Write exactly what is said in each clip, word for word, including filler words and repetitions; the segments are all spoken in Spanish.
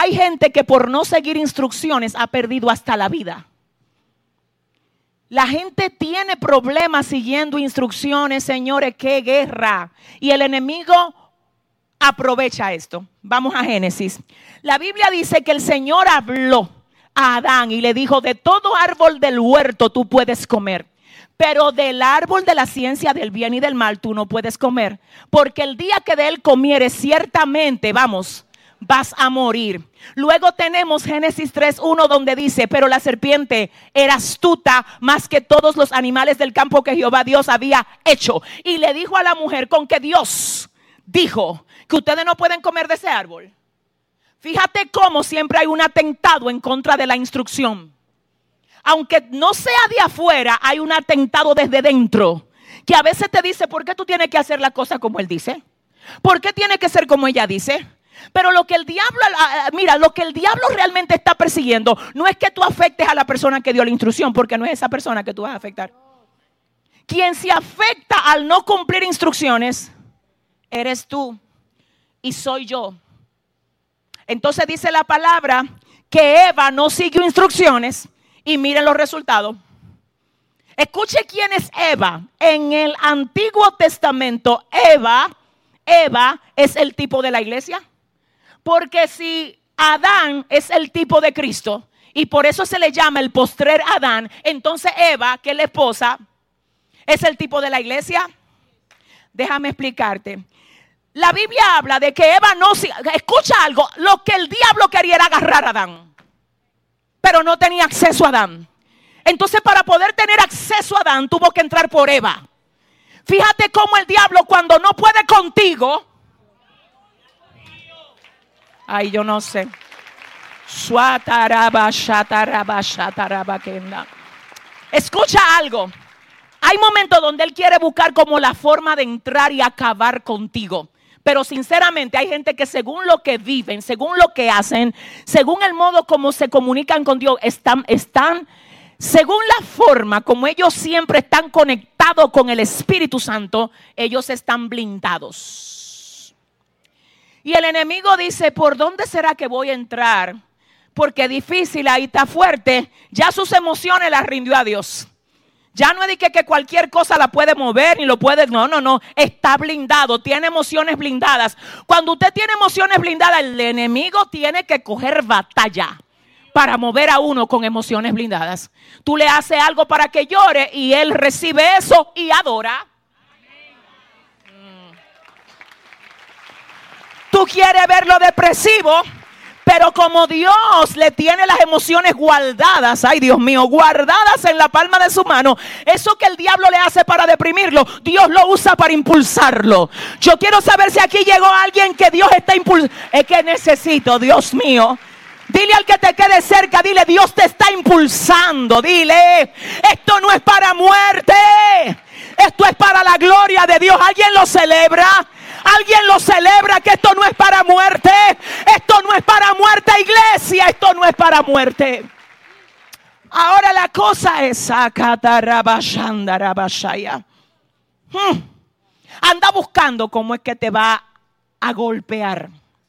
hay gente que por no seguir instrucciones ha perdido hasta la vida. La gente tiene problemas siguiendo instrucciones, señores, qué guerra. Y el enemigo aprovecha esto. Vamos a Génesis. La Biblia dice que el Señor habló a Adán y le dijo: de todo árbol del huerto tú puedes comer, pero del árbol de la ciencia del bien y del mal tú no puedes comer, porque el día que de él comieres ciertamente, vamos, vas a morir. Luego tenemos Génesis tres uno donde dice: pero la serpiente era astuta más que todos los animales del campo que Jehová Dios había hecho, y le dijo a la mujer: con que Dios dijo que ustedes no pueden comer de ese árbol. Fíjate cómo siempre hay un atentado en contra de la instrucción. Aunque no sea de afuera, hay un atentado desde dentro, que a veces te dice: ¿por qué tú tienes que hacer la cosa como él dice? ¿Por qué tiene que ser como ella dice? Pero lo que el diablo, mira, lo que el diablo realmente está persiguiendo no es que tú afectes a la persona que dio la instrucción, porque no es esa persona que tú vas a afectar. Quien se afecta al no cumplir instrucciones eres tú y soy yo. Entonces dice la palabra que Eva no siguió instrucciones y miren los resultados. Escuche quién es Eva. En el Antiguo Testamento, Eva, Eva es el tipo de la iglesia. Porque si Adán es el tipo de Cristo y por eso se le llama el postrer Adán, entonces Eva, que es la esposa, es el tipo de la iglesia. Déjame explicarte. La Biblia habla de que Eva no, escucha algo, lo que el diablo quería era agarrar a Adán, pero no tenía acceso a Adán. Entonces, para poder tener acceso a Adán, tuvo que entrar por Eva. Fíjate cómo el diablo, cuando no puede contigo, ay, yo no sé. Escucha algo. Hay momentos donde él quiere buscar como la forma de entrar y acabar contigo. Pero sinceramente hay gente que según lo que viven, según lo que hacen, según el modo como se comunican con Dios, están, están, según la forma como ellos siempre están conectados con el Espíritu Santo, ellos están blindados. Y el enemigo dice: ¿por dónde será que voy a entrar? Porque es difícil, ahí está fuerte. Ya sus emociones las rindió a Dios. Ya no es de que, que cualquier cosa la puede mover ni lo puede, no, no, no, está blindado, tiene emociones blindadas. Cuando usted tiene emociones blindadas, el enemigo tiene que coger batalla para mover a uno con emociones blindadas. Tú le haces algo para que llore y él recibe eso y adora. Mm. Tú quieres verlo depresivo, pero como Dios le tiene las emociones guardadas, ay Dios mío, guardadas en la palma de su mano, eso que el diablo le hace para deprimirlo, Dios lo usa para impulsarlo. Yo quiero saber si aquí llegó alguien que Dios está impulsando. Es que necesito, Dios mío. Dile al que te quede cerca, dile: Dios te está impulsando. Dile: esto no es para muerte, esto es para la gloria de Dios. ¿Alguien lo celebra? Alguien lo celebra, que esto no es para muerte. Esto no es para muerte, iglesia. Esto no es para muerte. Ahora la cosa es hmm. Anda buscando cómo es que te va a golpear.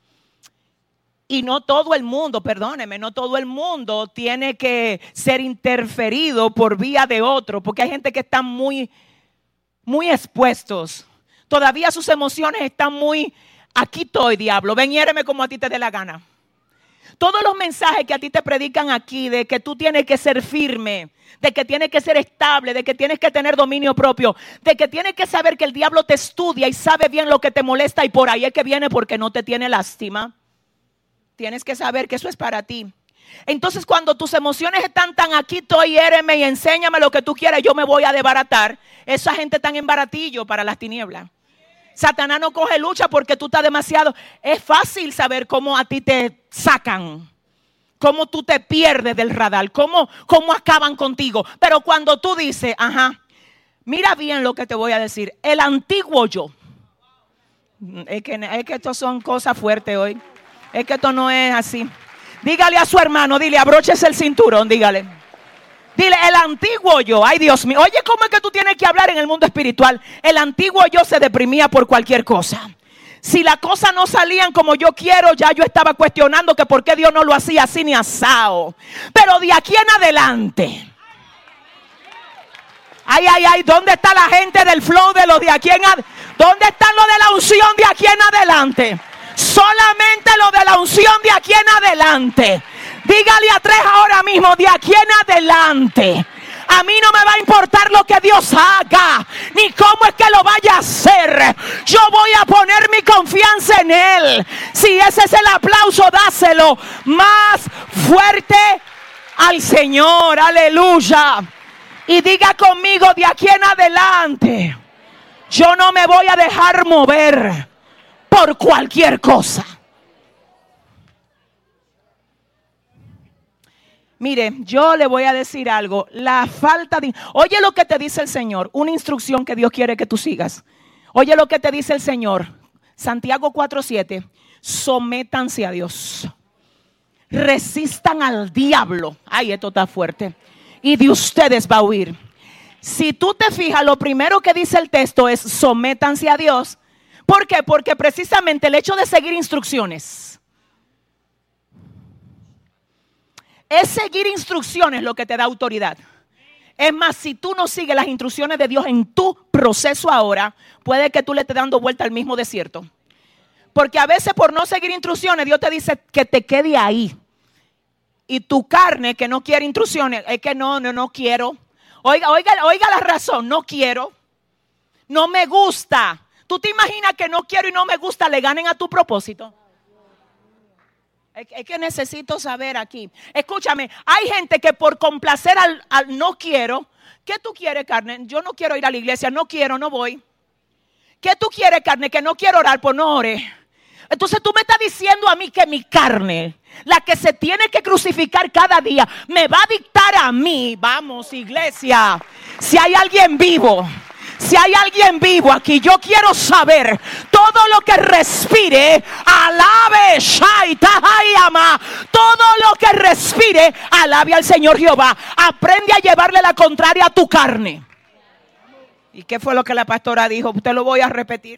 Y no todo el mundo, perdóneme, no todo el mundo tiene que ser interferido por vía de otro, porque hay gente que está muy, muy expuestos. Todavía sus emociones están muy, aquí estoy, diablo, ven y hiéreme como a ti te dé la gana. Todos los mensajes que a ti te predican aquí, de que tú tienes que ser firme, de que tienes que ser estable, de que tienes que tener dominio propio, de que tienes que saber que el diablo te estudia y sabe bien lo que te molesta y por ahí es que viene porque no te tiene lástima. Tienes que saber que eso es para ti. Entonces, cuando tus emociones están tan aquí estoy, hiéreme y enséñame lo que tú quieras, yo me voy a desbaratar. Esa gente está en baratillo para las tinieblas. Satanás no coge lucha porque tú estás demasiado. Es fácil saber cómo a ti te sacan, cómo tú te pierdes del radar, cómo, cómo acaban contigo. Pero cuando tú dices, ajá, mira bien lo que te voy a decir. El antiguo yo. Es que, es que esto son cosas fuertes hoy. Es que esto no es así. Dígale a su hermano, dile: abróchese el cinturón, dígale. Dile: el antiguo yo, ay Dios mío. Oye, ¿cómo es que tú tienes que hablar en el mundo espiritual? El antiguo yo se deprimía por cualquier cosa. Si las cosas no salían como yo quiero, ya yo estaba cuestionando que por qué Dios no lo hacía así ni asado. Pero de aquí en adelante, ay, ay, ay, ¿dónde está la gente del flow de los de aquí en adelante? ¿Dónde están los de la unción de aquí en adelante? Solamente los de la unción de aquí en adelante. Dígale a tres ahora mismo, de aquí en adelante. A mí no me va a importar lo que Dios haga, ni cómo es que lo vaya a hacer. Yo voy a poner mi confianza en Él. Si ese es el aplauso, dáselo más fuerte al Señor. Aleluya. Y diga conmigo, de aquí en adelante, yo no me voy a dejar mover por cualquier cosa. Mire, yo le voy a decir algo. La falta de... Oye lo que te dice el Señor. Una instrucción que Dios quiere que tú sigas. Oye lo que te dice el Señor. Santiago cuatro siete. Sométanse a Dios. Resistan al diablo. Ay, esto está fuerte. Y de ustedes va a huir. Si tú te fijas, lo primero que dice el texto es sométanse a Dios. ¿Por qué? Porque precisamente el hecho de seguir instrucciones es seguir instrucciones lo que te da autoridad. Es más, si tú no sigues las instrucciones de Dios en tu proceso ahora, puede que tú le estés dando vuelta al mismo desierto. Porque a veces por no seguir instrucciones, Dios te dice que te quede ahí. Y tu carne que no quiere instrucciones, es que no, no, no quiero. Oiga, oiga, oiga la razón, no quiero. No me gusta. ¿Tú te imaginas que no quiero y no me gusta le ganen a tu propósito? Es que necesito saber aquí. Escúchame, hay gente que por complacer al, al no quiero. ¿Qué tú quieres, carne? Yo no quiero ir a la iglesia, no quiero, no voy. ¿Qué tú quieres, carne? Que no quiero orar, pues no ore. Entonces tú me estás diciendo a mí que mi carne, la que se tiene que crucificar cada día, me va a dictar a mí. Vamos, iglesia, si hay alguien vivo. Si hay alguien vivo aquí, yo quiero saber, todo lo que respire, alabe, shaitahayama, todo lo que respire, alabe al Señor Jehová. Aprende a llevarle la contraria a tu carne. ¿Y qué fue lo que la pastora dijo? Te lo voy a repetir.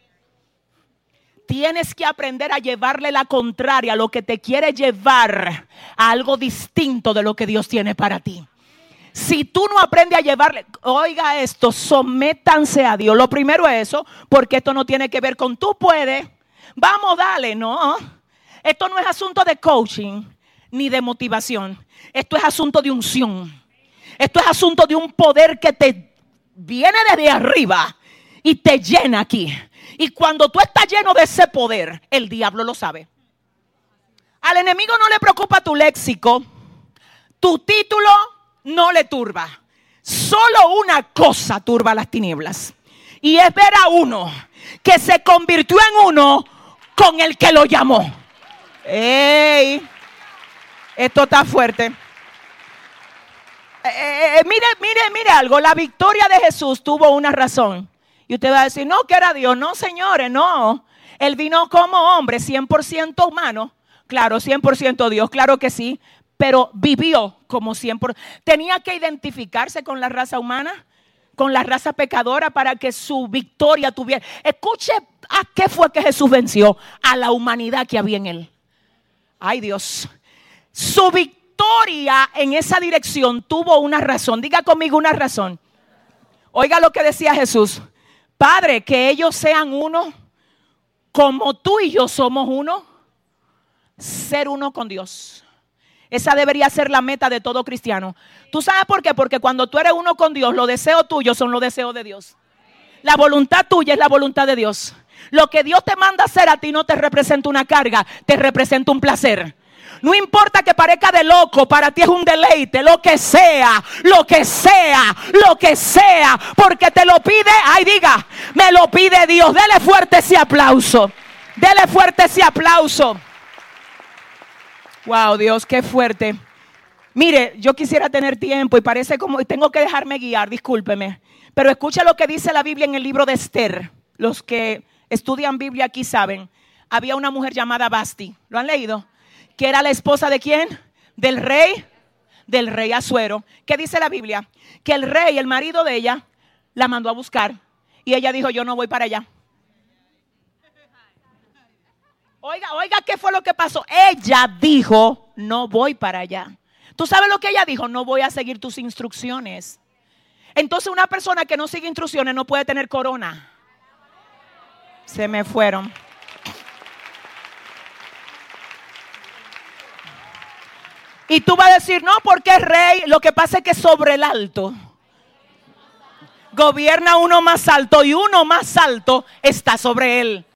Tienes que aprender a llevarle la contraria a lo que te quiere llevar a algo distinto de lo que Dios tiene para ti. Si tú no aprendes a llevarle, oiga esto, sométanse a Dios. Lo primero es eso, porque esto no tiene que ver con tú puedes. Vamos, dale, no. Esto no es asunto de coaching ni de motivación. Esto es asunto de unción. Esto es asunto de un poder que te viene desde arriba y te llena aquí. Y cuando tú estás lleno de ese poder, el diablo lo sabe. Al enemigo no le preocupa tu léxico, tu título no le turba. Solo una cosa turba las tinieblas. Y es ver a uno que se convirtió en uno con el que lo llamó. ¡Ey! Esto está fuerte. Eh, eh, mire, mire, mire algo. La victoria de Jesús tuvo una razón. Y usted va a decir, no, que era Dios. No, señores, no. Él vino como hombre, cien por ciento humano. Claro, cien por ciento Dios, claro que sí. Pero vivió como cien por ciento. Tenía que identificarse con la raza humana, con la raza pecadora, para que su victoria tuviera. Escuche a qué fue que Jesús venció. A la humanidad que había en él. Ay, Dios. Su victoria en esa dirección tuvo una razón. Diga conmigo una razón. Oiga lo que decía Jesús. Padre, que ellos sean uno, como tú y yo somos uno. Ser uno con Dios. Esa debería ser la meta de todo cristiano. ¿Tú sabes por qué? Porque cuando tú eres uno con Dios, los deseos tuyos son los deseos de Dios. La voluntad tuya es la voluntad de Dios. Lo que Dios te manda hacer a ti no te representa una carga, te representa un placer. No importa que parezca de loco, para ti es un deleite, lo que sea, lo que sea, lo que sea, porque te lo pide, ay diga, me lo pide Dios. Dele fuerte ese aplauso, dele fuerte ese aplauso. Wow, Dios, qué fuerte. Mire, yo quisiera tener tiempo y parece como tengo que dejarme guiar, discúlpeme. Pero escucha lo que dice la Biblia en el libro de Esther. Los que estudian Biblia aquí saben. Había una mujer llamada Vasti. ¿Lo han leído? Que era la esposa de ¿quién? Del rey, del rey Asuero. ¿Qué dice la Biblia? Que el rey, el marido de ella, la mandó a buscar. Y ella dijo, yo no voy para allá. Oiga, oiga, ¿qué fue lo que pasó? Ella dijo, no voy para allá. ¿Tú sabes lo que ella dijo? No voy a seguir tus instrucciones. Entonces una persona que no sigue instrucciones no puede tener corona. Se me fueron. Y tú vas a decir, no, porque es rey. Lo que pasa es que sobre el alto gobierna uno más alto y uno más alto está sobre él.